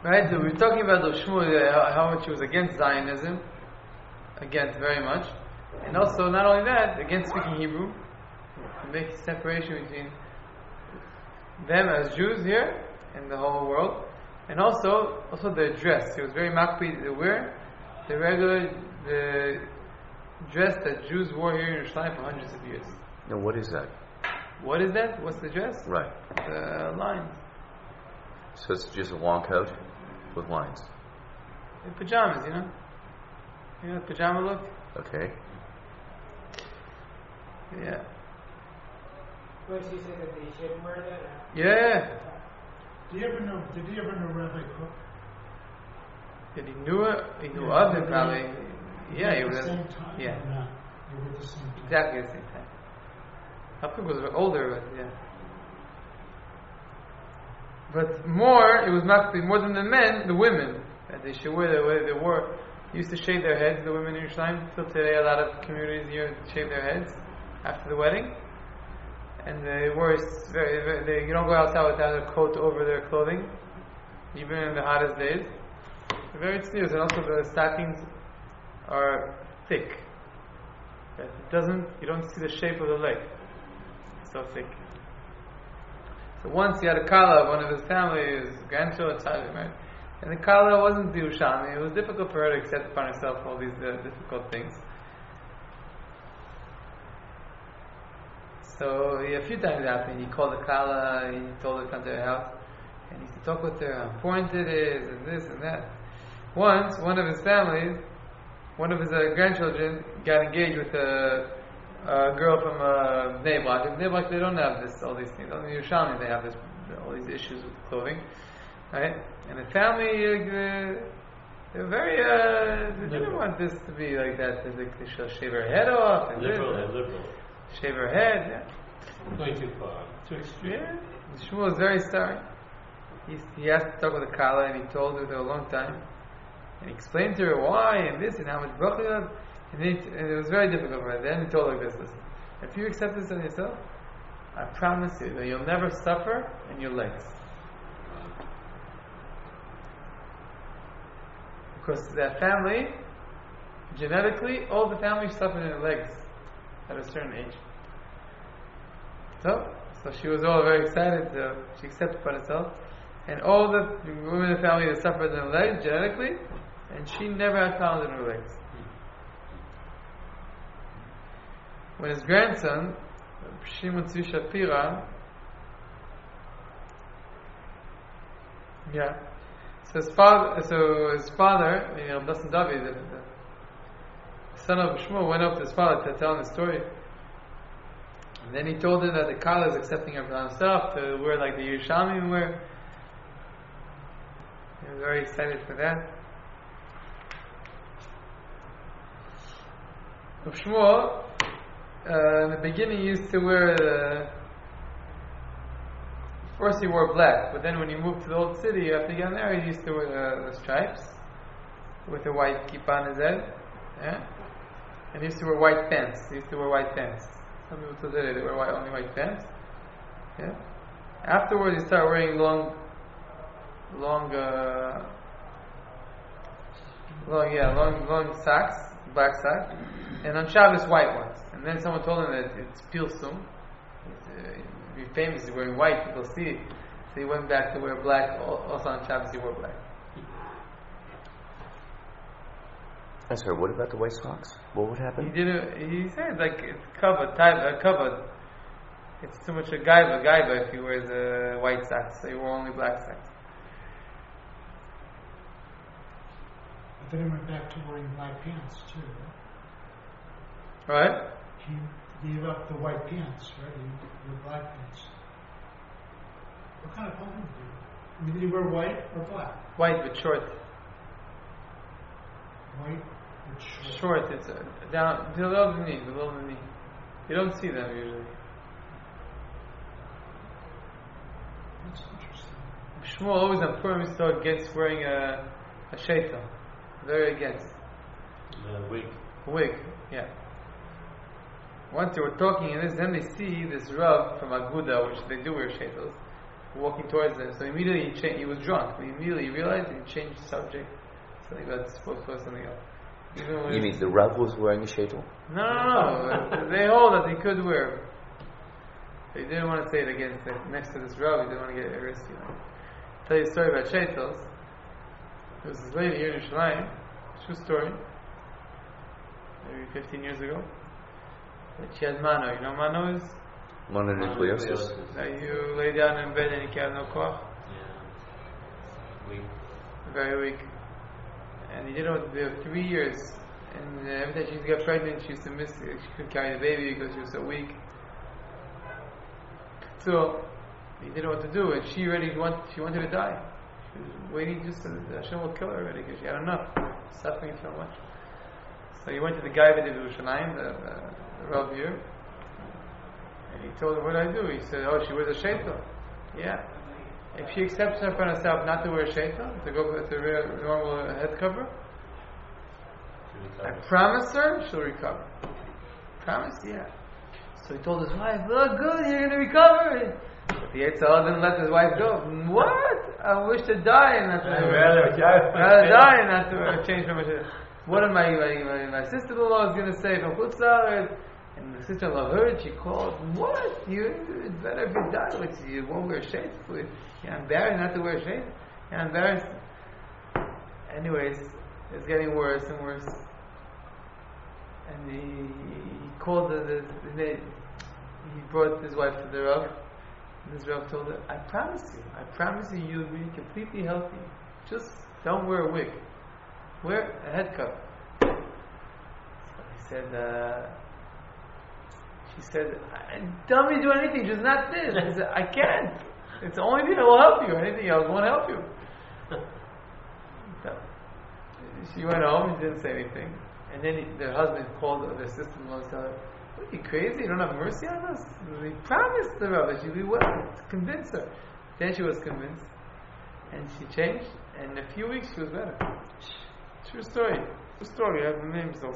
Right, so we're talking about the Shmuel, how much he was against Zionism, against very much, and also not only that, against speaking Hebrew, to make a separation between them as Jews here and the whole world, and also their dress. He was very makpid to wear the regular dress that Jews wore here in Yerushalayim for hundreds of years. Now, what is that? What is that? What's the dress? Right. The lines. So it's just a long coat with lines. In pajamas, You know, pajama look? Okay. Yeah. First he said that they should wear that. Yeah. Did he ever know Rabbi Cook? Did he knew it? He knew of it probably. Yeah, he At was. the same time? Yeah. Or not? They were at the same time. Exactly the same time. Hafik was older, but yeah. But more, it was more than the men, the women, that they should wear the way they wore. Used to shave their heads, the women in Yerushalayim. Till today, a lot of communities here shave their heads after the wedding. And they wore you don't go outside without a coat over their clothing, even in the hottest days. They're very tznius, and also the stockings are thick. You don't see the shape of the leg. It's so thick. So once he had a kala of one of his family, his grandchildren, right? And the kala wasn't Yerushalmi. It was difficult for her to accept upon herself all these difficult things. So a few times it happened. He called the kala, he told her to come to her house, and he used to talk with her how important it is, and this and that. Once, one of his grandchildren got engaged with a girl from Bnei Brak. In Bnei Brak, they don't have all these things. Only in Yerushalmi they have all these issues with clothing, right? And the family, they were very, they didn't want this to be like that. They should shave her head off. And Liberal. Shave her head, yeah. Going too far. Too extreme. Yeah. Shmuel was very sorry. He asked to talk with the Kala, and he told her for a long time. And he explained to her why, and this, and how much bracha you have. And it was very difficult for her. Then he told her this, listen, if you accept this on yourself, I promise you that you'll never suffer in your legs. Because that family, genetically, all the family suffered in their legs at a certain age. So she was all very excited. She accepted for herself. And all the women in the family that suffered in their legs genetically, and she never had problems in her legs. When his grandson, Shimon Tzvi Shapira, so his father, Bassan David, the son of Shmuel, went up to his father to tell him the story. And then he told him that the Kala is accepting her for himself to wear like the Yerushalmi wear. He was very excited for that. Of Shmuel, in the beginning he used to wear first he wore black, but then when he moved to the old city, after he got married, he used to wear the stripes with a white kippah on his head. Yeah? And he used to wear white pants. Some people today they wear only white pants. Yeah. Afterwards, he started wearing long socks, black socks, and on Shabbos white ones. And then someone told him that it's pilsum. He'd be famous wearing white. People see it. So he went back to wear black. Also on Shabbos, he wore black. I'm sorry, what about the white socks? What would happen? He said like it's covered. It's too much a gaiva if he wears white socks. So he wore only black socks. But then he went back to wearing black pants too. Right? He gave up the white pants, right? He wore black pants. What kind of clothing did he wear? I mean, did he wear white or black? White but short. White. Short, it's down below the knee. You don't see them usually. That's interesting. Shmuel always on Purim used to go against wearing a sheitel. Very against. Wig, yeah. Once they were talking and then they see this Rav from Aguda, which they do wear sheitels, walking towards them. So immediately he was drunk. But immediately he realized and he changed the subject. Something about supposed to something else. You mean the Rav was wearing a shaitel? No. They hold that he could wear. But he didn't want to say it against next to this Rav. He didn't want to get arrested. I'll tell you a story about shaitels. There was this lady here in Yerushalayim. True story. Maybe 15 years ago. That she had mano. You know mano is? Mononucleosis. That you lay down in bed and you can't have no koch. Yeah. Very weak. And he didn't know what to do. 3 years. And every time she used to get pregnant, she used to miss it. She couldn't carry the baby because she was so weak. So he didn't know what to do, and she wanted to die. She was waiting just that Hashem will kill her already because she had enough, suffering so much. So he went to the guy with the Yerushalayim, the Rav here, and he told her, what do I do? He said, oh, she wears a shaitel. Yeah. If she accepts her for herself not to wear a shaitel, to go with the normal head cover, I promise her she'll recover. Promise? Yeah. So he told his wife, look good, you're going to recover. But the Yitzhak didn't let his wife go. What? I wish to die and not to rather die and not to change from a What am my sister-in-law is going to say from Chutz La'aretz? And the sister-in-law heard, she called, what? It's better if you die with you won't wear shades. You're embarrassed not to wear shades? You're embarrassed. Anyways, it's getting worse and worse. And he called he brought his wife to the Rav. And this Rav told her, I promise you you'll be completely healthy. Just don't wear a wig. Wear a head cover. So he said, she said, tell me to do anything, just not this. He said, I can't. It's the only thing that will help you. Anything else won't help you. So she went home and didn't say anything. And then the husband called the sister-in-law and said, what are you crazy? You don't have mercy on us? He promised the Rav that she'd be well to convince her. Then she was convinced. And she changed. And in a few weeks she was better. True story. I have the names though.